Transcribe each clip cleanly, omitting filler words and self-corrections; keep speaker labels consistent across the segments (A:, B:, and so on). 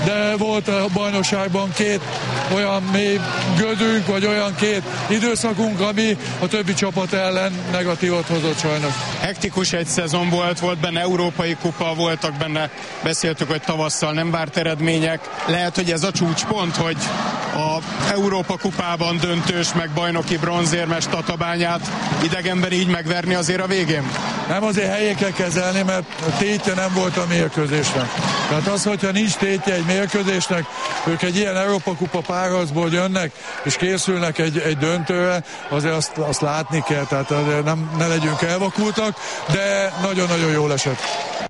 A: de volt a bajnokságban két olyan mély gödünk, vagy olyan két időszakunk, ami a többi csapat ellen negatívot hozott sajnos.
B: Hektikus egy szezon volt benne európai kupa, voltak benne, beszéltük, hogy tavasszal nem várt eredmények. Lehet, hogy ez a csúcspont, hogy a Európa kupában döntős, meg bajnoki bronzérmes Tatabányát idegenben így megverni azért a végén?
A: Nem, azért helyén kell kezelni, mert tétje nem volt a mérkőzésnek. Tehát az, hogyha nincs tétje egy mérkőzésnek, ők egy ilyen Európa kupa párharcból jönnek, és készülnek egy döntőre, azért azt látni kell, tehát ne legyünk elvakultak, de nagyon-nagyon jól esett.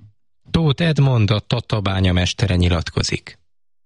C: Tóth Edmond, a Tatabánya mestere nyilatkozik.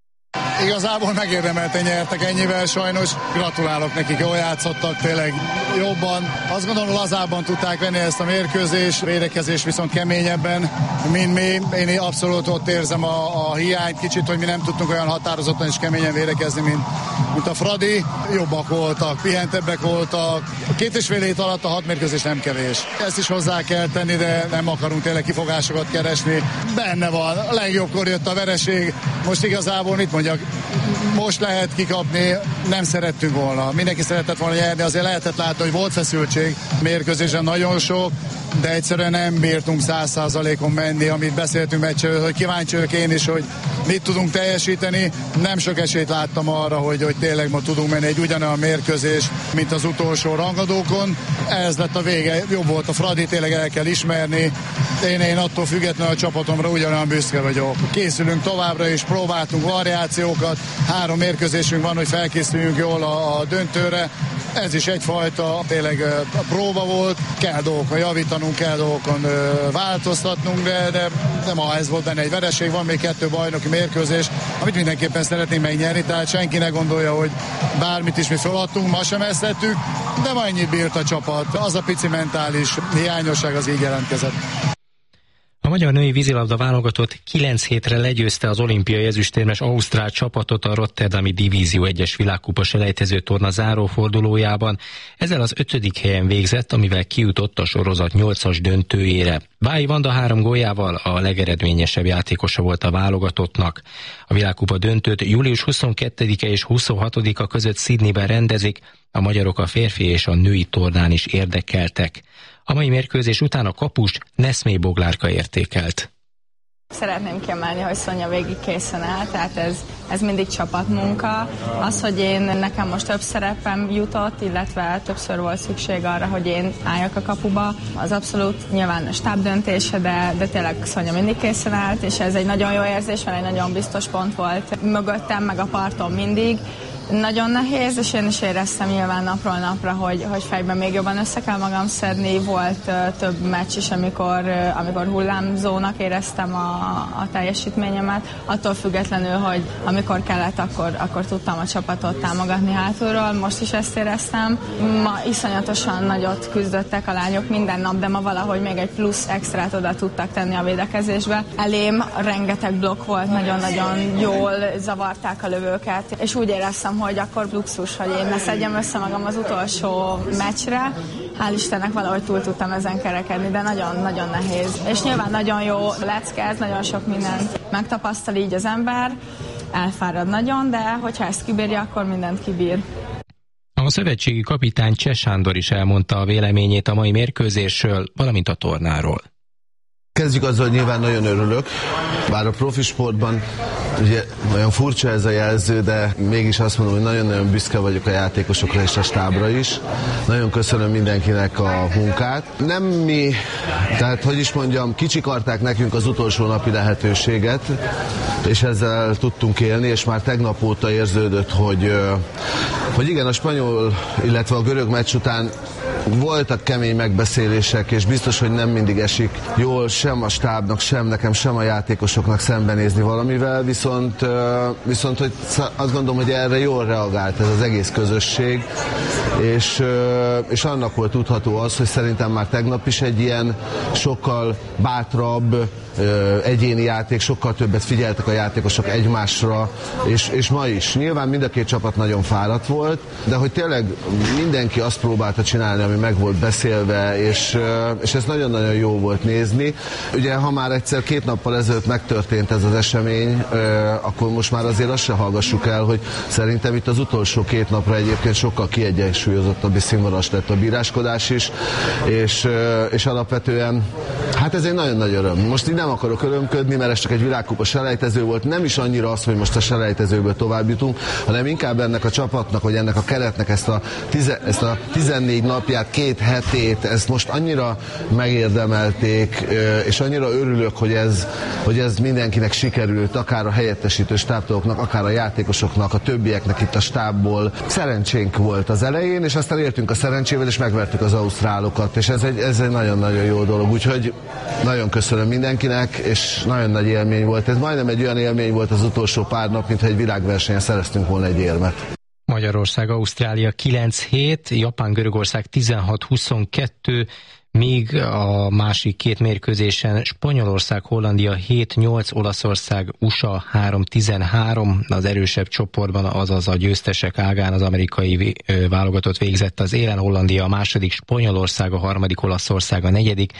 D: Igazából megérdemelten nyertek ennyivel, sajnos gratulálok nekik, jól játszottak, tényleg jobban. Azt gondolom, lazábban tudták venni ezt a mérkőzést, védekezés viszont keményebben, mint mi. Én abszolút ott érzem a hiányt kicsit, hogy mi nem tudtunk olyan határozottan és keményen védekezni, mint a Fradi. Jobbak voltak, pihentebbek voltak. 2,5 hét alatt a 6 mérkőzés nem kevés. Ezt is hozzá kell tenni, de nem akarunk tényleg kifogásokat keresni. Benne van, a legjobbkor jött a vereség. Most igazából mit mondjak, most lehet kikapni, nem szerettünk volna. Mindenki szeretett volna nyerni, azért lehetett látni, hogy volt feszültség mérkőzésen nagyon sok, de egyszerűen nem bírtunk 100%-on menni, amit beszéltünk meccsről, hogy kíváncsi vagyok én is, hogy mit tudunk teljesíteni. Nem sok esélyt láttam arra, hogy tényleg ma tudunk menni egy ugyanolyan mérkőzés, mint az utolsó rangadókon. Ez lett a vége, jobb volt a Fradi, tényleg el kell ismerni. Én attól függetlenül a csapatomra ugyanolyan büszke vagyok. Készülünk továbbra is, próbáltunk variációkat, 3 mérkőzésünk van, hogy felkészüljünk jól a döntőre. Ez is egyfajta tényleg a próba volt, kell dolgokon javítanunk, kell dolgokon változtatnunk, de ma ez volt benne egy vereség, van még 2 bajnoki mérkőzés, amit mindenképpen szeretnénk megnyerni, tehát senki ne gondolja, hogy bármit is mi feladtunk, ma sem ezt tettük, de ma ennyit bírt a csapat, az a pici mentális hiányosság az így jelentkezett.
C: A magyar női vízilabda válogatott 9 hétre legyőzte az olimpiai ezüstérmes ausztrál csapatot a Rotterdami Divízió 1-es világkupa selejtező torna zárófordulójában. Ezzel az 5. helyen végzett, amivel kijutott a sorozat 8-as döntőjére. Bályi Vanda 3 góljával a legeredményesebb játékosa volt a válogatottnak. A világkupa döntőt július 22-e és 26-a között Sydneyben rendezik, a magyarok a férfi és a női tornán is érdekeltek. A mai mérkőzés után a kapust Neszmé Boglárka értékelt.
E: Szeretném kiemelni, hogy Szonya végig készen áll, tehát ez mindig csapatmunka. Az, hogy nekem most több szerepem jutott, illetve többször volt szükség arra, hogy én álljak a kapuba, az abszolút nyilván a stáb döntése, de tényleg Szonya mindig készen állt, és ez egy nagyon jó érzés, mert egy nagyon biztos pont volt mögöttem, meg a parton mindig. Nagyon nehéz, és én is éreztem nyilván napról napra, hogy fejben még jobban össze kell magam szedni. Volt több meccs is, amikor hullámzónak éreztem a teljesítményemet. Attól függetlenül, hogy amikor kellett, akkor tudtam a csapatot támogatni hátulról. Most is ezt éreztem. Ma iszonyatosan nagyot küzdöttek a lányok minden nap, de ma valahogy még egy plusz extrát oda tudtak tenni a védekezésbe. Elém rengeteg blokk volt, nagyon-nagyon jól zavarták a lövőket, és úgy éreztem, hogy akkor luxus, hogy én ne szedjem össze magam az utolsó meccsre. Hál' Istennek valahogy túl tudtam ezen kerekedni, de nagyon-nagyon nehéz. És nyilván nagyon jó lecke, nagyon sok mindent megtapasztal így az ember, elfárad nagyon, de hogyha ezt kibírja, akkor mindent kibír.
C: A szövetségi kapitány Cseh Sándor is elmondta a véleményét a mai mérkőzésről, valamint a tornáról.
F: Kezdjük azzal, hogy nyilván nagyon örülök, bár a profi sportban ugye olyan furcsa ez a jelző, de mégis azt mondom, hogy nagyon-nagyon büszke vagyok a játékosokra és a stábra is. Nagyon köszönöm mindenkinek a munkát. Nem mi, tehát hogy is mondjam, kicsikarták nekünk az utolsó napi lehetőséget, és ezzel tudtunk élni, és már tegnap óta érződött, hogy igen, a spanyol, illetve a görög meccs után voltak kemény megbeszélések, és biztos, hogy nem mindig esik jól sem a stábnak, sem nekem, sem a játékosoknak szembenézni valamivel, viszont hogy azt gondolom, hogy erre jól reagált ez az egész közösség, és annak volt tudható az, hogy szerintem már tegnap is egy ilyen sokkal bátrabb egyéni játék, sokkal többet figyeltek a játékosok egymásra, és ma is. Nyilván mind a két csapat nagyon fáradt volt, de hogy tényleg mindenki azt próbálta csinálni, ami meg volt beszélve, és ez nagyon-nagyon jó volt nézni. Ugye, ha már egyszer 2 nappal ezelőtt megtörtént ez az esemény, akkor most már azért azt se hallgassuk el, hogy szerintem itt az utolsó 2 napra egyébként sokkal kiegyensúlyozottabb és színvonalas lett a bíráskodás is, és alapvetően hát ez egy nagyon nagy öröm. Most így nem akarok örömködni, mert ez csak egy világkupa selejtező volt, nem is annyira az, hogy most a selejtezőből tovább jutunk, hanem inkább ennek a csapatnak, vagy ennek a keretnek ezt a 14 napját, 2 hetét, ezt most annyira megérdemelték, és annyira örülök, hogy ez mindenkinek sikerült, akár a helyettesítő stábtagoknak, akár a játékosoknak, a többieknek itt a stábból. Szerencsénk volt az elején, és aztán értünk a szerencsével, és megvertük az ausztrálokat, és ez egy nagyon-nagyon jó dolog, úgyhogy nagyon köszönöm mindenkinek, és nagyon nagy élmény volt. Ez majdnem egy olyan élmény volt az utolsó pár nap, mintha egy világversenyen szereztünk volna egy érmet.
C: Magyarország-Ausztrália 9-7, Japán-Görögország 16-22, míg a másik 2 mérkőzésen Spanyolország-Hollandia 7-8, Olaszország-USA 3-13, az erősebb csoportban, azaz a győztesek ágán az amerikai válogatott végzett az élen, Hollandia a második, Spanyolország a harmadik, Olaszország a negyedik,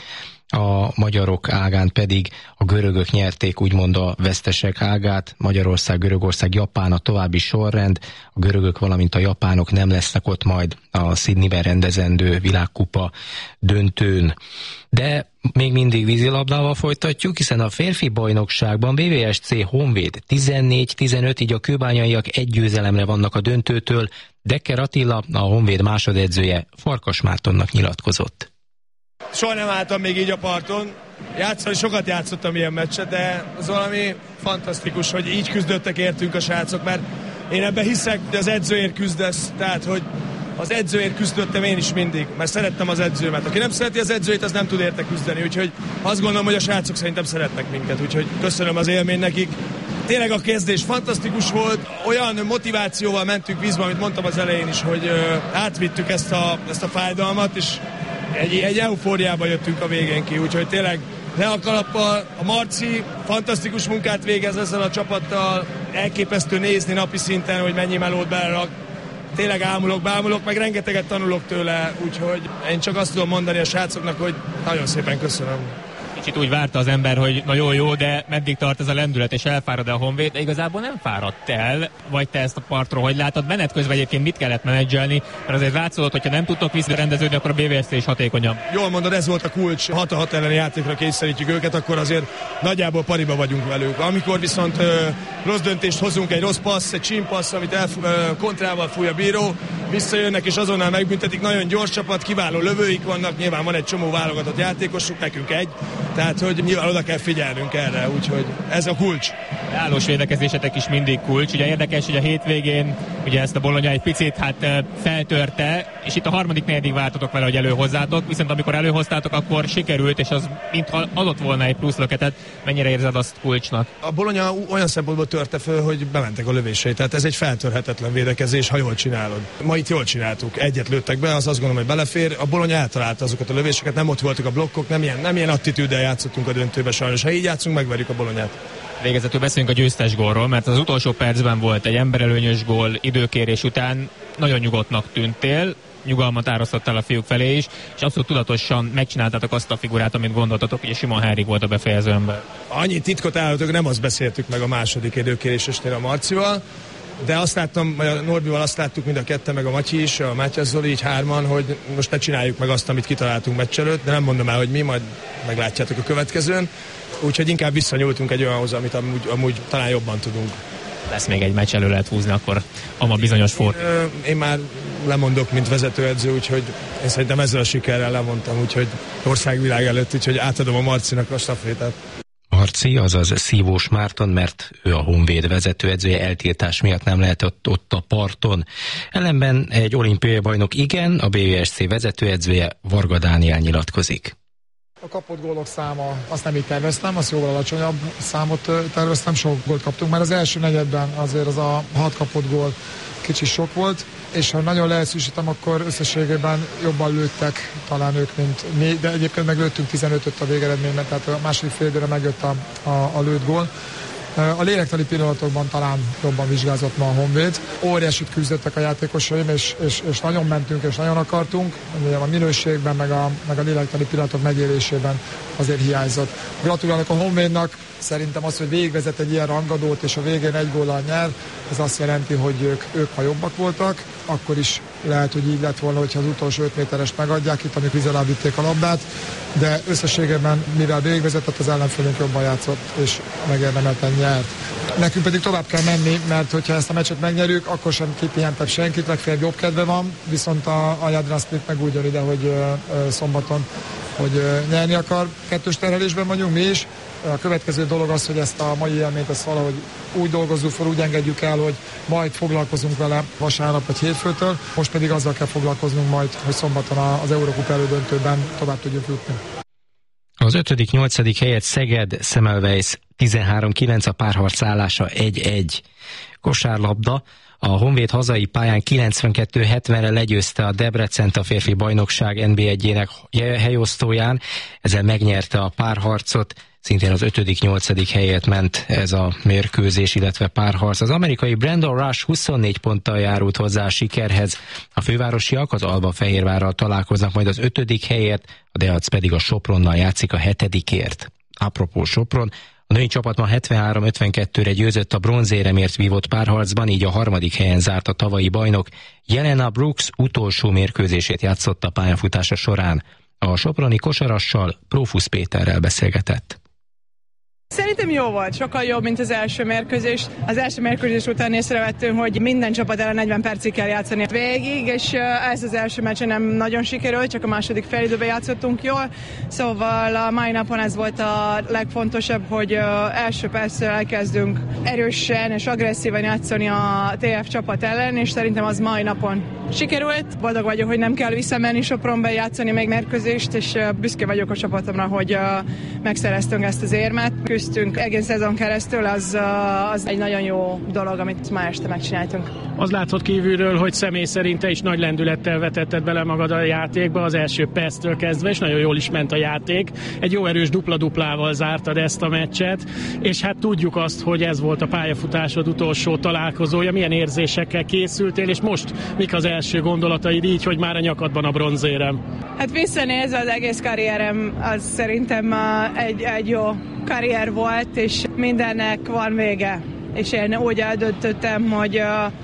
C: a magyarok ágán pedig a görögök nyerték úgymond a vesztesek ágát, Magyarország, Görögország, Japán a további sorrend, a görögök valamint a japánok nem lesznek ott majd a Sydneyben rendezendő világkupa döntőn. De még mindig vízilabdával folytatjuk, hiszen a férfi bajnokságban BVSC Honvéd 14-15, így a kőbányaiak 1 győzelemre vannak a döntőtől. Decker Attila, a Honvéd másodedzője, Farkas Mártonnak nyilatkozott.
G: Soha nem álltam még így a parton. Sokat játszottam ilyen meccset, de az valami fantasztikus, hogy így küzdöttek értünk a srácok, mert én ebben hiszek, hogy az edzőért küzdesz, tehát hogy az edzőért küzdöttem én is mindig, mert szerettem az edzőmet. Aki nem szereti az edzőjét, az nem tud érte küzdeni, úgyhogy azt gondolom, hogy a srácok szerintem szeretnek minket, úgyhogy köszönöm az élmény nekik. Tényleg a kezdés fantasztikus volt, olyan motivációval mentünk vízbe, amit mondtam az elején is, hogy átvittük ezt a fájdalmat, és egy eufóriába jöttünk a végén ki, úgyhogy tényleg le a kalappal, a Marci fantasztikus munkát végez ezzel a csapattal, elképesztő nézni napi szinten, hogy mennyi melót belerak. Tényleg bámulok, meg rengeteget tanulok tőle, úgyhogy én csak azt tudom mondani a srácoknak, hogy nagyon szépen köszönöm.
H: Kicsit úgy várta az ember, hogy na jó, de meddig tart ez a lendület, és elfárad a Honvéd, de igazából nem fáradt el, vagy te ezt a partról hogy látod? Menet közben egyébként mit kellett menedzselni, mert azért látszódott, hogyha nem tudtok visszarendeződni, akkor a BVSC is hatékonyabb.
G: Jól mondod, ez volt a kulcs, 6-6 elleni játékra kényszerítjük őket, akkor azért nagyjából pariba vagyunk velük. Amikor viszont rossz döntést hozunk, egy rossz passz, egy csímpassz, amit kontrával fúj a bíró, visszajönnek és azonnal megbüntetik, nagyon gyors csapat, kiváló lövőik vannak, nyilván van egy csomó válogatott játékosuk, nekünk egy, tehát hogy nyilván oda kell figyelnünk erre, úgyhogy ez a kulcs.
H: Állós védekezésetek is mindig kulcs, ugye érdekes, hogy a hétvégén ugye ezt a Bologna egy picit feltörte, és itt a harmadik negyedig vártatok vele, hogy előhozzátok, viszont amikor előhoztátok, akkor sikerült, és az mintha adott volna egy plusz löketet. Mennyire érzed azt kulcsnak?
G: A Bologna olyan szempontból törte föl, hogy bementek a lövései, tehát ez egy feltörhetetlen védekezés, ha jól csinálod. Ma itt jól csináltuk, egyet lőttek be, az azt gondolom, hogy belefér. A Bologna eltalálta azokat a lövéseket, nem ott voltak a blokkok, nem ilyen attitűddel játszottunk a döntőbe sajnos. Ha így játszunk, megverjük a Bolonyát.
H: Végezetül beszéljünk a győztes gólról, mert az utolsó percben volt egy emberelőnyös gól időkérés után, nagyon nyugodtnak tűntél, nyugalmat árasztottál a fiúk felé is, és abszolút tudatosan megcsináltátok azt a figurát, amit gondoltatok, hogy Simon Henrik volt a befejező ember. Annyi
G: titkot állítok, nem azt beszéltük meg a második időkérésesnél a Marcival, de azt láttam, a Norbival azt láttuk mind a ketten, meg a Matyi is, a Mátyás Zoli, így hárman, hogy most ne csináljuk meg azt, amit kitaláltunk meccs előtt, de nem mondom el, hogy mi, majd meglátjátok a következőn. Úgyhogy inkább visszanyúltunk egy olyanhoz, amit amúgy talán jobban tudunk.
H: Lesz még egy meccs, elő lehet húzni akkor a bizonyos fort.
G: Én már lemondok, mint vezetőedző, úgyhogy én szerintem ezzel a sikerrel lemondtam, úgyhogy országvilág előtt, úgyhogy átadom a Marcinak a stafétát.
C: Marci, azaz Szívós Márton, mert ő a Honvéd vezetőedzője, eltiltás miatt nem lehet ott a parton. Ellenben egy olimpiai bajnok igen, a BVSC vezetőedzője Varga Dániel nyilatkozik.
I: A kapott gólok száma, azt nem így terveztem, azt jóval alacsonyabb számot terveztem, sok gólt kaptunk, mert az első negyedben azért az a 6 kapott gól kicsi sok volt, és ha nagyon leegyszerűsítem, akkor összességében jobban lőttek talán ők, mint mi, de egyébként meglőttünk 15-öt a végeredményben, tehát a második fél időre megjött a lőtt gól. A lélektani pillanatokban talán jobban vizsgázott ma a Honvéd. Óriásit küzdöttek a játékosaim, és nagyon mentünk, és nagyon akartunk. A minőségben, meg a lélektani pillanatok megélésében azért hiányzott. Gratulálok a Honvédnak, szerintem az, hogy végigvezet egy ilyen rangadót, és a végén egy góllal nyer, ez azt jelenti, hogy ők ha jobbak voltak, akkor is lehet, hogy így lett volna, hogyha az utolsó 5 méterest megadják, itt, amik víz alá vitték a labdát, de összességében, mivel végigvezetett, az ellenfélünk jobban játszott, és megérdemelten nyert. Nekünk pedig tovább kell menni, mert hogyha ezt a meccset megnyerjük, akkor sem kipihentebb senkit, legfeljebb jobb kedve van, viszont a Jadran Split meg úgy jön ide, hogy szombaton, hogy nyerni akar. Kettős terhelésben vagyunk mi is. A következő dolog az, hogy ezt a mai élményt ezt valahogy úgy dolgozzuk fel, úgy engedjük el, hogy majd foglalkozunk vele vasárnap vagy hétfőtől. Most pedig azzal kell foglalkoznunk majd, hogy szombaton az Eurocup elődöntőben tovább tudjuk jutni.
C: Az 5.-8. helyet Szeged, Semmelweis 13-9, a párharc állása 1-1. Kosárlabda. A Honvéd hazai pályán 92-70-re legyőzte a Debrecent a férfi bajnokság NB1-jének helyosztóján, ezzel megnyerte a párharcot, szintén az 5.-8. helyet ment ez a mérkőzés, illetve párharc. Az amerikai Brandon Rush 24 ponttal járult hozzá a sikerhez. A fővárosiak az Alba-Fehérvárral találkoznak majd az 5. helyért, a Deac pedig a Sopronnal játszik a 7-ért. Apropó Sopron, a női csapat ma 73-52-re győzött a bronzéremért vívott párharcban, így a 3. helyen zárt a tavalyi bajnok. Jelena Brooks utolsó mérkőzését játszott a pályafutása során. A soproni kosarassal Prófusz Péterrel beszélgetett.
J: Szerintem jó volt, sokkal jobb, mint az első mérkőzés. Az első mérkőzés után észrevettünk, hogy minden csapat ellen 40 percig kell játszani végig, és ez az első meccsen nem nagyon sikerült, csak a második félidőben játszottunk jól. Szóval a mai napon ez volt a legfontosabb, hogy első perctől elkezdünk erősen és agresszívan játszani a TF csapat ellen, és szerintem az mai napon sikerült. Boldog vagyok, hogy nem kell visszamenni Sopronba játszani még mérkőzést, és büszke vagyok a csapatomra, hogy megszereztünk ezt az érmet. Küzdtünk egész szezon keresztül, az egy nagyon jó dolog, amit ma este megcsináltunk.
K: Az látszott kívülről, hogy személy szerint te is nagy lendülettel vetetted bele magad a játékba az első perctől kezdve, és nagyon jól is ment a játék. Egy jó erős dupla-duplával zártad ezt a meccset, és hát tudjuk azt, hogy ez volt a pályafutásod utolsó találkozója. Milyen érzésekkel készültél, és most mik az első gondolataid így, hogy már a nyakadban a bronzérem?
J: Hát visszanézve az egész karrierem, az szerintem egy jó karrier volt, és mindennek van vége. És én úgy eldöntöttem, hogy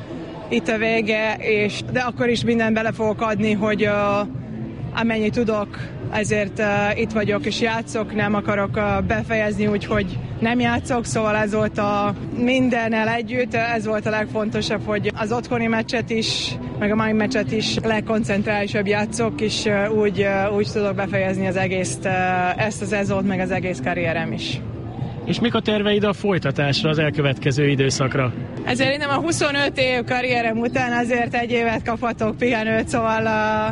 J: itt a vége, de akkor is mindent bele fogok adni, hogy amennyit tudok, ezért itt vagyok és játszok, nem akarok befejezni úgy, hogy nem játszok, szóval ez volt a mindennel együtt, ez volt a legfontosabb, hogy az otthoni meccset is, meg a mai meccset is legkoncentrálisabb játszok, és úgy tudok befejezni az egész, ezt a szezont, meg az egész karrierem is.
K: És mik a terveid a folytatásra, az elkövetkező időszakra?
J: Ezért én a 25 év karrierem után azért egy évet kaphatok pihenőt, szóval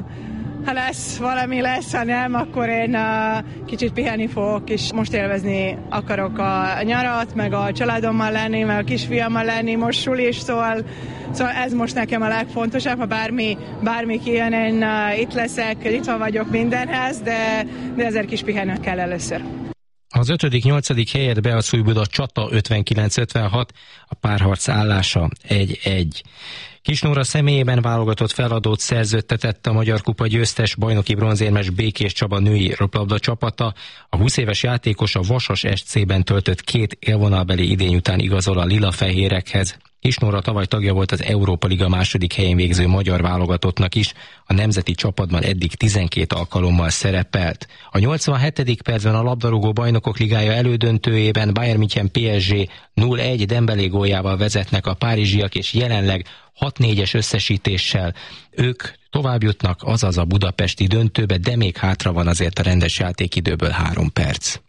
J: ha lesz valami lesz, ha nem, akkor én kicsit pihenni fogok, és most élvezni akarok a nyarat, meg a családommal lenni, meg a kisfiammal lenni, most sulis, szóval ez most nekem a legfontosabb, ha bármi kijön, én itt leszek, itt vagyok mindenhez, de ezért kis pihenő kell először.
C: Az 5.-8. helyet Beac-Újbuda Csata 59-56, a párharc állása 1-1. Kisnóra személyében válogatott feladót szerződtetett a Magyar Kupa győztes bajnoki bronzérmes Békés Csaba női röplabda csapata. A 20 éves játékos a Vasas SC-ben töltött 2 élvonalbeli idény után igazol a lila-fehérekhez. Kisnóra tavaly tagja volt az Európa Liga második helyén végző magyar válogatottnak is, a nemzeti csapatban eddig 12 alkalommal szerepelt. A 87. percben a labdarúgó bajnokok ligája elődöntőjében Bayern München PSG 0-1 Dembélé góljával vezetnek a párizsiak, és jelenleg 6-4-es összesítéssel ők tovább jutnak, azaz a budapesti döntőbe, de még hátra van azért a rendes játékidőből 3 perc.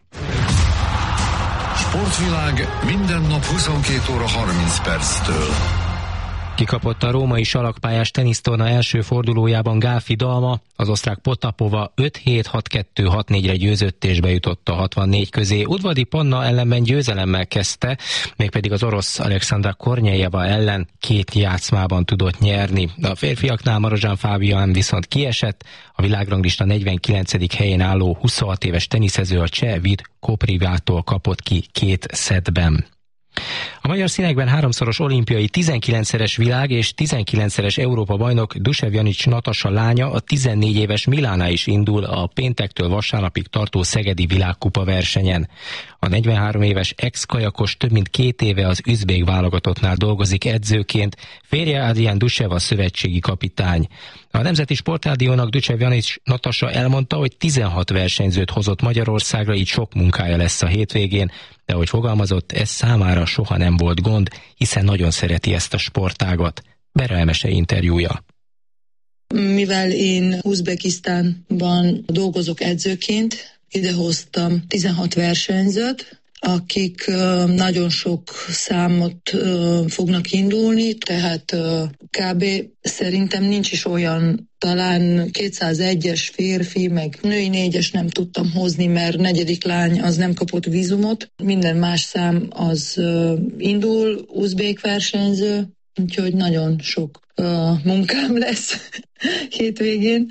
L: Sportvilág minden nap 22 óra 30 perctől.
C: Kikapott a római salakpályás tenisztorna első fordulójában Gálfi Dalma, az osztrák Potapova 5-7-6-2-6-4-re győzött és bejutott a 64 közé. Udvardi Panna ellenben győzelemmel kezdte, mégpedig az orosz Alexandra Kornyejeva ellen 2 játszmában tudott nyerni. A férfiaknál Marozsán Fábián viszont kiesett, a világranglista 49. helyén álló 26 éves teniszező a cseh Vid Koprivától kapott ki 2 szettben. A magyar színekben 3-szoros olimpiai, 19-szeres világ és 19-szeres Európa bajnok Dusevjanics Natasa lánya, a 14 éves Milana is indul a péntektől vasárnapig tartó szegedi világkupa versenyen. A 43 éves ex-kajakos több mint 2 éve az üzbég válogatottnál dolgozik edzőként, férje Adrián Dusev a szövetségi kapitány. A Nemzeti Sportrádiónak Dusevjanics Natasa elmondta, hogy 16 versenyzőt hozott Magyarországra, így sok munkája lesz a hétvégén, de ahogy fogalmazott, ez számára soha nem volt gond, hiszen nagyon szereti ezt a sportágat. Bera Emese interjúja.
M: Mivel én Uzbekisztánban dolgozok edzőként, idehoztam 16 versenyzőt, akik nagyon sok számot fognak indulni, tehát kb. Szerintem nincs is olyan, talán 201-es férfi, meg női 4-es nem tudtam hozni, mert 4. lány az nem kapott vízumot. Minden más szám az indul, uzbék versenyző, úgyhogy nagyon sok munkám lesz hétvégén.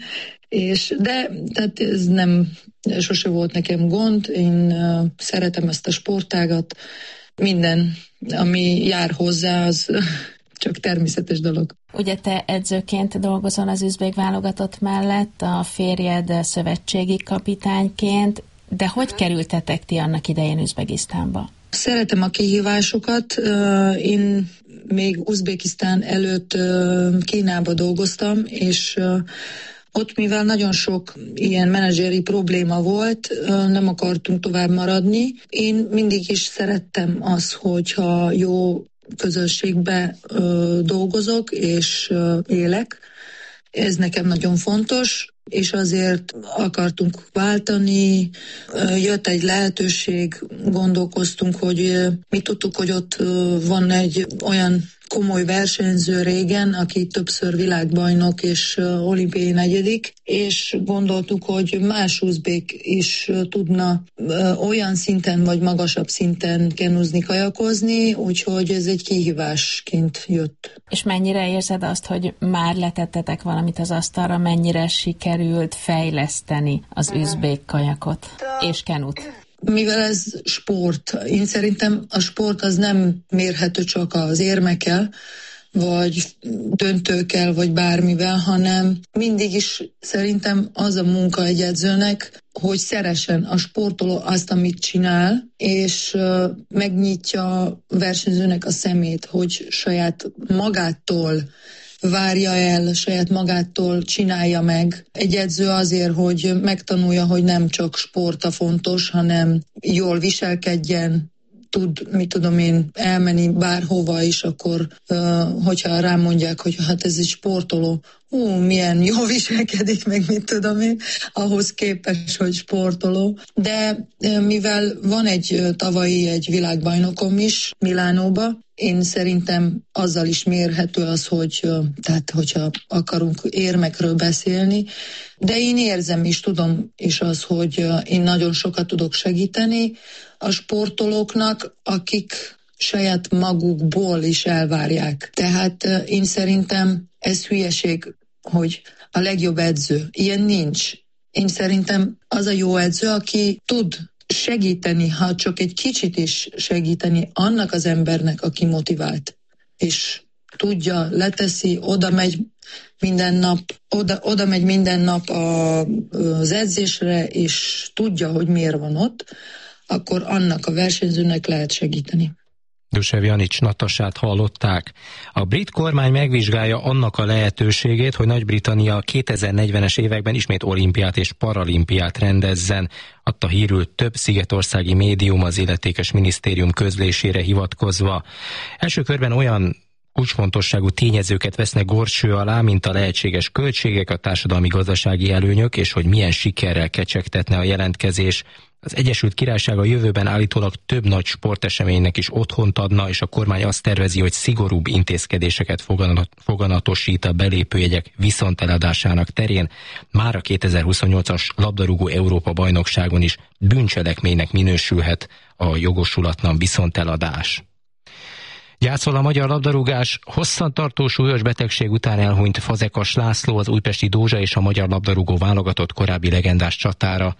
M: De tehát ez nem sose volt nekem gond, én szeretem ezt a sportágat, minden, ami jár hozzá, az csak természetes dolog.
N: Ugye te edzőként dolgozol az üzbég válogatott mellett, a férjed szövetségi kapitányként, de hogy kerültetek ti annak idején Üzbegisztánba?
M: Szeretem a kihívásokat, én még Uzbekisztán előtt Kínába dolgoztam, és ott, mivel nagyon sok ilyen menedzseri probléma volt, nem akartunk tovább maradni. Én mindig is szerettem azt, hogyha jó közösségbe dolgozok és élek. Ez nekem nagyon fontos, és azért akartunk váltani. Jött egy lehetőség, gondolkoztunk, hogy mi tudtuk, hogy ott van egy olyan komoly versenyző régen, aki többször világbajnok és olimpiai 4., és gondoltuk, hogy más uzbék is tudna olyan szinten vagy magasabb szinten kenúzni, kajakozni, úgyhogy ez egy kihívásként jött.
N: És mennyire érzed azt, hogy már letettetek valamit az asztalra, mennyire sikerült fejleszteni az üzbék kajakot és kenut?
M: Mivel ez sport, én szerintem a sport az nem mérhető csak az érmekkel, vagy döntőkkel, vagy bármivel, hanem mindig is szerintem az a munka egy edzőnek, hogy szeressen a sportoló azt, amit csinál, és megnyitja a versenyzőnek a szemét, hogy saját magától várja el, saját magától csinálja meg. Egy edző azért, hogy megtanulja, hogy nem csak sport a fontos, hanem jól viselkedjen, tud, mit tudom én, elmenni bárhova is, akkor hogyha rám mondják, hogy hát ez egy sportoló, milyen jól viselkedik, meg mit tudom én, ahhoz képes, hogy sportoló. De mivel van tavalyi egy világbajnokom is Milánóba, én szerintem azzal is mérhető az, hogy tehát hogyha akarunk érmekről beszélni, de én érzem is, tudom is az, hogy én nagyon sokat tudok segíteni a sportolóknak, akik saját magukból is elvárják. Tehát én szerintem ez hülyeség, hogy a legjobb edző. Ilyen nincs. Én szerintem az a jó edző, aki tud segíteni, ha csak egy kicsit is segíteni annak az embernek, aki motivált. És tudja, leteszi, oda megy minden nap az edzésre, és tudja, hogy miért van ott, akkor annak a versenyzőnek lehet segíteni.
C: Dusevjanics Natasát hallották. A brit kormány megvizsgálja annak a lehetőségét, hogy Nagy-Britannia 2040-es években ismét olimpiát és paralimpiát rendezzen. Adta hírül több szigetországi médium az illetékes minisztérium közlésére hivatkozva. Első körben olyan kulcsfontosságú tényezőket vesznek górcső alá, mint a lehetséges költségek, a társadalmi-gazdasági előnyök, és hogy milyen sikerrel kecsegtetne a jelentkezés. Az Egyesült Királyság a jövőben állítólag több nagy sporteseménynek is otthont adna, és a kormány azt tervezi, hogy szigorúbb intézkedéseket foganatosít a belépőjegyek viszoneladásának terén. Már a 2028-as labdarúgó Európa-bajnokságon is bűncselekménynek minősülhet a jogosulatlan viszonteladás. Gyászol a magyar labdarúgás. Hosszantartó súlyos betegség után elhunyt Fazekas László, az újpesti Dózsa és a magyar labdarúgó válogatott korábbi legendás csatára.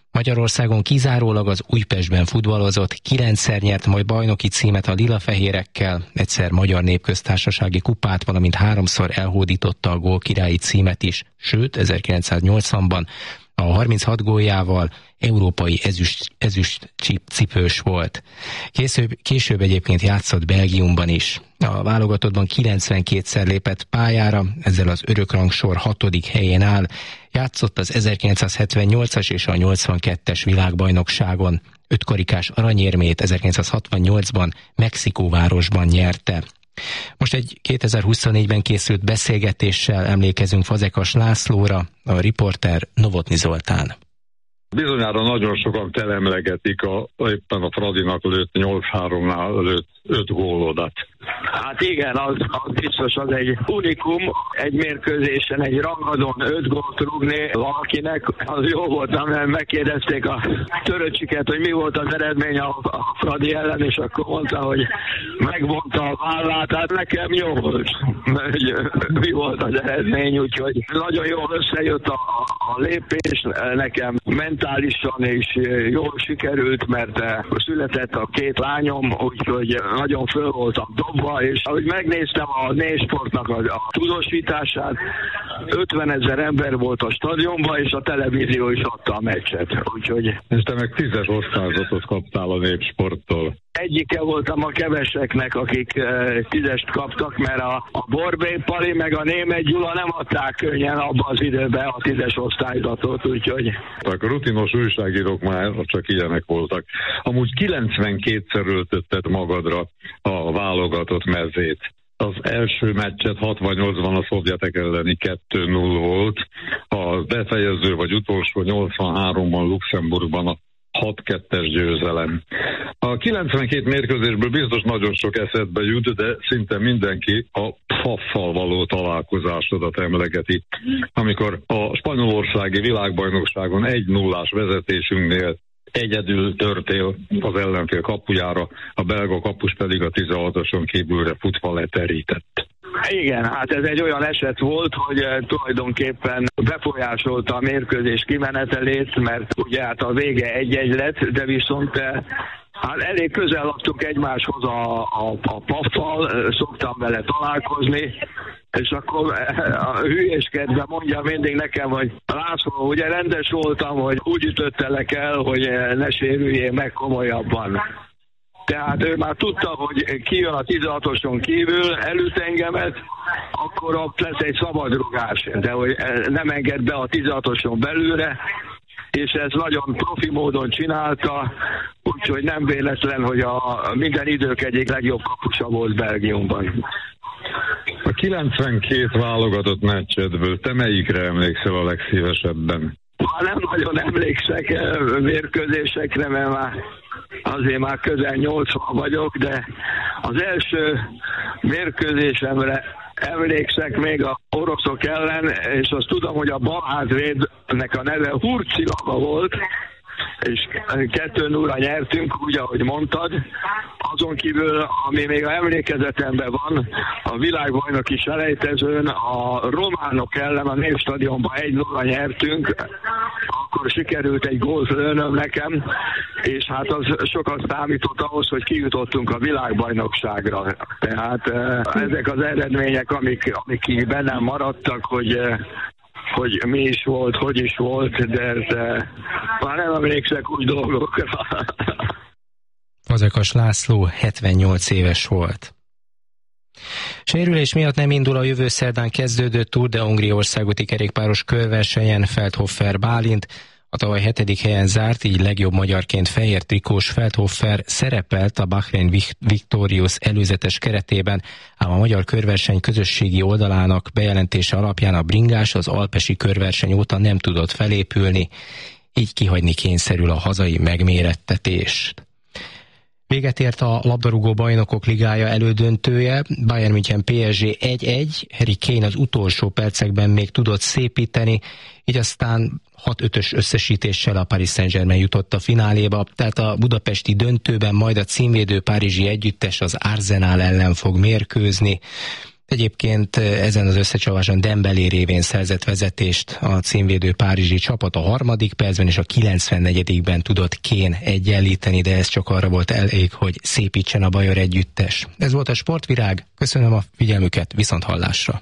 C: Magyarországon kizárólag az Újpestben futballozott, 9-szer nyert majd bajnoki címet a lilafehérekkel, egyszer Magyar Népköztársasági kupát, valamint 3-szor elhódította a gólkirályi címet is, sőt 1980-ban a 36 góljával európai ezüst cipős volt. Később egyébként játszott Belgiumban is. A válogatottban 92-szer lépett pályára, ezzel az örökrangsor 6. helyén áll. Játszott az 1978-as és a 82-es világbajnokságon. 5 karikás aranyérmét 1968-ban Mexikóvárosban nyerte. Most egy 2024-ben készült beszélgetéssel emlékezünk Fazekas Lászlóra, a riporter Novotny Zoltán.
O: Bizonyára nagyon sokan telemlegetik éppen a Fradinak lőtt 8-3-nál lőtt 5 gólodat.
P: Hát igen, az biztos, az egy unikum, egy mérkőzésen, egy rangadón 5 gólt rúgni valakinek, az jó volt, mert megkérdezték a Töröcsiket, hogy mi volt az eredmény a Fradi ellen, és akkor mondta, hogy megvonta a vállát, hát nekem jó volt, mi volt az eredmény, úgyhogy nagyon jól összejött a lépés, nekem mentálisan is jól sikerült, mert született a 2 lányom, úgyhogy nagyon föl voltam dobva, és ahogy megnéztem a Nésportnak a tudósítását, 50 000 ember volt a stadionban, és a televízió is adta a meccset, úgyhogy...
O: És te meg 10-es osztályzatot kaptál a Népsporttól.
P: Egyike voltam a keveseknek, akik 10-est kaptak, mert a Borbély Pali meg a Németh Gyula nem adták könnyen abban az időben a 10-es osztályzatot, úgyhogy...
O: A rutinos újságírók már csak ilyenek voltak. Amúgy 92-szer öltötted magadra a válogatott mezét. Az első meccset 68-ban a szovjetek elleni 2-0 volt, a befejező vagy utolsó 83-ban Luxemburgban a 6-2-es győzelem. A 92 mérkőzésből biztos nagyon sok eszedbe jut, de szinte mindenki a Pfaffal való találkozásodat emlegeti. Amikor a spanyolországi világbajnokságon 1-0-ás vezetésünknél egyedül törtél az ellenfél kapujára, a belga kapus pedig a 16-oson kívülre futva leterített.
P: Igen, hát ez egy olyan eset volt, hogy tulajdonképpen befolyásolta a mérkőzés kimenetelét, mert ugye hát a vége 1-1 lett, de viszont hát elég közel laktunk egymáshoz a Paffal, szoktam vele találkozni, és akkor a hülyéskedve mondja mindig nekem, hogy László, ugye rendes voltam, hogy úgy ütöttelek el, hogy ne sérüljél meg komolyabban. Tehát ő már tudta, hogy kijön a 16-oson kívül, elüt engemet, akkor ott lesz egy szabadrugás, de hogy nem enged be a 16-oson belülre, és ez nagyon profi módon csinálta, úgyhogy nem véletlen, hogy a minden idők egyik legjobb kapusa volt Belgiumban.
O: A 92 válogatott meccsedből te melyikre emlékszel a legszívesebben?
P: Nem nagyon emlékszek mérkőzésekre, mert azért már közel 80 vagyok, de az első mérkőzésemre emlékszek még a oroszok ellen, és azt tudom, hogy a balhátvédnek a neve Hurcilava volt, és 2-0-ra nyertünk, úgy, ahogy mondtad. Azon kívül, ami még a emlékezetemben van, a világbajnoki selejtezőn a románok ellen a Népstadionban 1-0-ra nyertünk, akkor sikerült egy gólt lőnöm nekem, és hát az sokat számított ahhoz, hogy kijutottunk a világbajnokságra. Tehát ezek az eredmények, amik bennem maradtak, hogy mi is volt, hogy is volt, de már nem emlékszek úgy dolgokra.
C: Fazekas László 78 éves volt. Sérülés miatt nem indul a jövő szerdán kezdődő Tour de Hongrie országúti kerékpáros körversenyen Feldhofer Bálint. A tavaly 7. helyen zárt, így legjobb magyarként fehér trikós Feldhofer szerepelt a Bahrain Victorious előzetes keretében, ám a magyar körverseny közösségi oldalának bejelentése alapján a bringás az alpesi körverseny óta nem tudott felépülni, így kihagyni kényszerül a hazai megmérettetést. Véget ért a labdarúgó bajnokok ligája elődöntője, Bayern München PSG 1-1, Harry Kane az utolsó percekben még tudott szépíteni, így aztán 6-5-ös összesítéssel a Paris Saint-Germain jutott a fináléba, tehát a budapesti döntőben majd a címvédő párizsi együttes az Arsenal ellen fog mérkőzni. Egyébként ezen az összecsavason Dembélé révén szerzett vezetést a címvédő párizsi csapat a 3. percben, és a 94-ben tudott Kane egyenlíteni, de ez csak arra volt elég, hogy szépítsen a bajor együttes. Ez volt a Sportvirág, köszönöm a figyelmüket, viszonthallásra!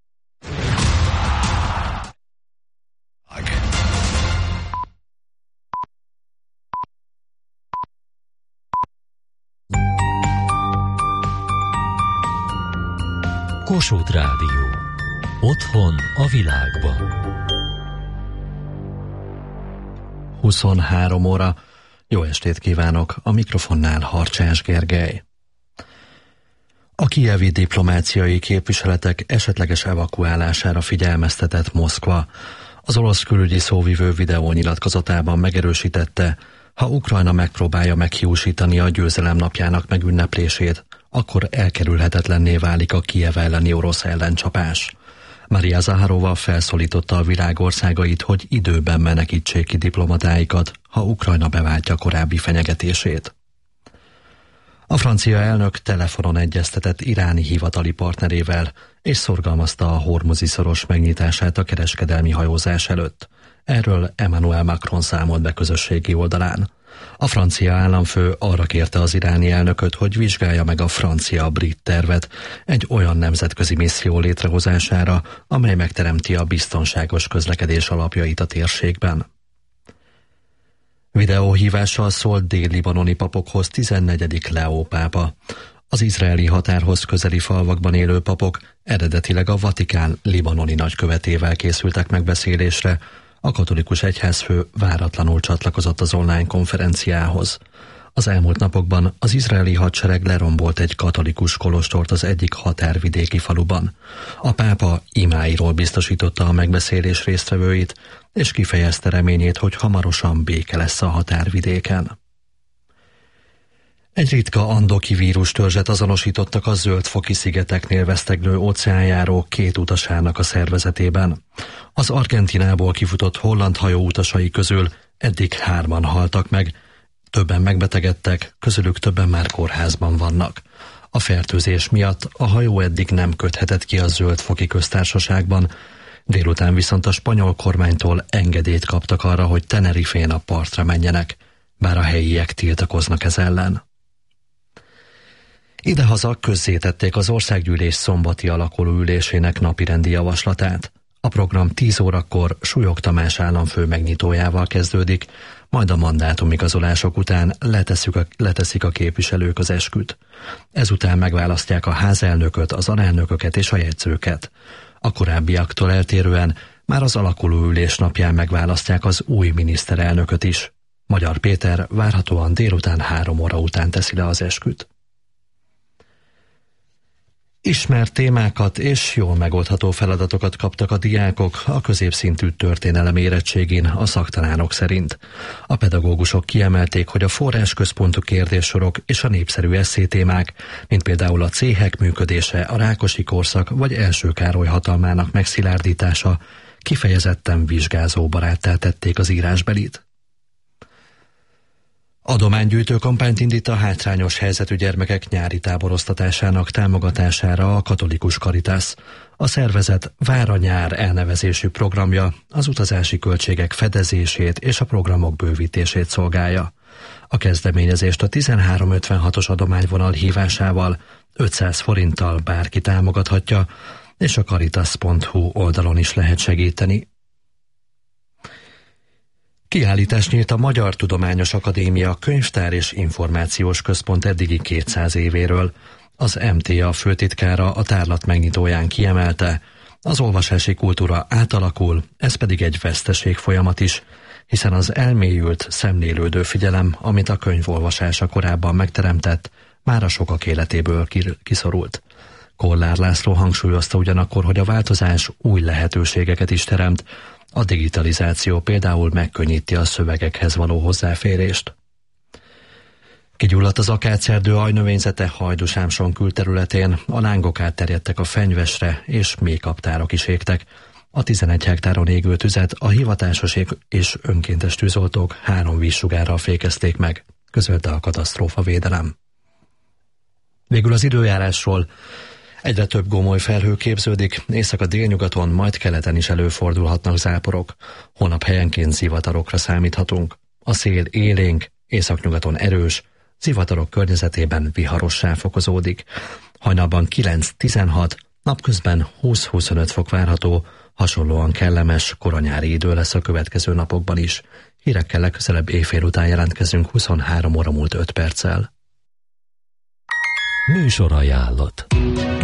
Q: Kossuth Rádió. Otthon a világban. 23 óra. Jó estét kívánok! A mikrofonnál Harcsás Gergely. A kijevi diplomáciai képviseletek esetleges evakuálására figyelmeztetett Moszkva. Az orosz külügyi szóvivő videónyilatkozatában megerősítette, ha Ukrajna megpróbálja meghiúsítani a győzelem napjának megünneplését, akkor elkerülhetetlenné válik a Kijev elleni orosz ellencsapás. Maria Zaharova felszólította a világ országait, hogy időben menekítsék ki diplomatáikat, ha Ukrajna beváltja korábbi fenyegetését. A francia elnök telefonon egyeztetett iráni hivatali partnerével, és szorgalmazta a Hormuzi-szoros megnyitását a kereskedelmi hajózás előtt. Erről Emmanuel Macron számolt be közösségi oldalán. A francia államfő arra kérte az iráni elnököt, hogy vizsgálja meg a francia-brit tervet egy olyan nemzetközi misszió létrehozására, amely megteremti a biztonságos közlekedés alapjait a térségben. Videóhívással szólt dél-libanoni papokhoz 14. Leó pápa. Az izraeli határhoz közeli falvakban élő papok eredetileg a Vatikán libanoni nagykövetével készültek megbeszélésre. A katolikus egyházfő váratlanul csatlakozott az online konferenciához. Az elmúlt napokban az izraeli hadsereg lerombolt egy katolikus kolostort az egyik határvidéki faluban. A pápa imáiról biztosította a megbeszélés résztvevőit, és kifejezte reményét, hogy hamarosan béke lesz a határvidéken. Egy ritka andoki vírustörzset azonosítottak a Zöld-foki szigeteknél veszteglő óceánjáró 2 utasának a szervezetében. Az Argentinából kifutott holland hajó utasai közül eddig 3-an haltak meg, többen megbetegedtek, közülük többen már kórházban vannak. A fertőzés miatt a hajó eddig nem köthetett ki a Zöld-foki köztársaságban, délután viszont a spanyol kormánytól engedélyt kaptak arra, hogy Tenerifén a partra menjenek, bár a helyiek tiltakoznak ez ellen. Idehaza közzétették az országgyűlés szombati alakuló ülésének napirendi javaslatát. A program 10 órakor Súlyog Tamás államfő megnyitójával kezdődik, majd a mandátumigazolások után leteszik a képviselők az esküt. Ezután megválasztják a házelnököt, az alelnököket és a jegyzőket. A korábbiaktól eltérően már az alakuló ülés napján megválasztják az új miniszterelnököt is. Magyar Péter várhatóan délután 3 óra után teszi le az esküt. Ismert témákat és jól megoldható feladatokat kaptak a diákok a középszintű történelem érettségén a szaktanárok szerint. A pedagógusok kiemelték, hogy a forrásközpontú kérdéssorok és a népszerű esszétémák, mint például a céhek működése, a Rákosi korszak vagy Első Károly hatalmának megszilárdítása kifejezetten vizsgázóbaráttá tették az írásbelit. Adománygyűjtő kampányt indít a hátrányos helyzetű gyermekek nyári táboroztatásának támogatására a Katolikus Caritas. A szervezet Vár a nyár elnevezésű programja az utazási költségek fedezését és a programok bővítését szolgálja. A kezdeményezést a 1356-os adományvonal hívásával 500 forinttal bárki támogathatja, és a caritas.hu oldalon is lehet segíteni. Kiállítás nyílt a Magyar Tudományos Akadémia Könyvtár és Információs Központ eddigi 200 évéről. Az MTA főtitkára a tárlat megnyitóján kiemelte, az olvasási kultúra átalakul, ez pedig egy veszteség folyamat is, hiszen az elmélyült, szemlélődő figyelem, amit a könyvolvasása korábban megteremtett, már a sokak életéből kiszorult. Kollár László hangsúlyozta ugyanakkor, hogy a változás új lehetőségeket is teremt, a digitalizáció például megkönnyíti a szövegekhez való hozzáférést. Kigyulladt az akácerdő aljnövényzete Hajdúsámson külterületén, a lángok átterjedtek a fenyvesre, és mélykaptárok is égtek. A 11 hektáron égő tüzet a hivatásos és önkéntes tűzoltók 3 vízsugárral fékezték meg, közölte a katasztrófavédelem. Végül az időjárásról. Egyre több gomoly felhő képződik, észak a délnyugaton, majd keleten is előfordulhatnak záporok. Holnap helyenként zivatarokra számíthatunk. A szél élénk, északnyugaton erős, zivatarok környezetében viharossá fokozódik. Hajnalban 9-16, napközben 20-25 fok várható, hasonlóan kellemes, koranyári idő lesz a következő napokban is. Hírekkel legközelebb éjfél után jelentkezünk 23 óra múlt 5 perccel.
R: Műsor ajánlott.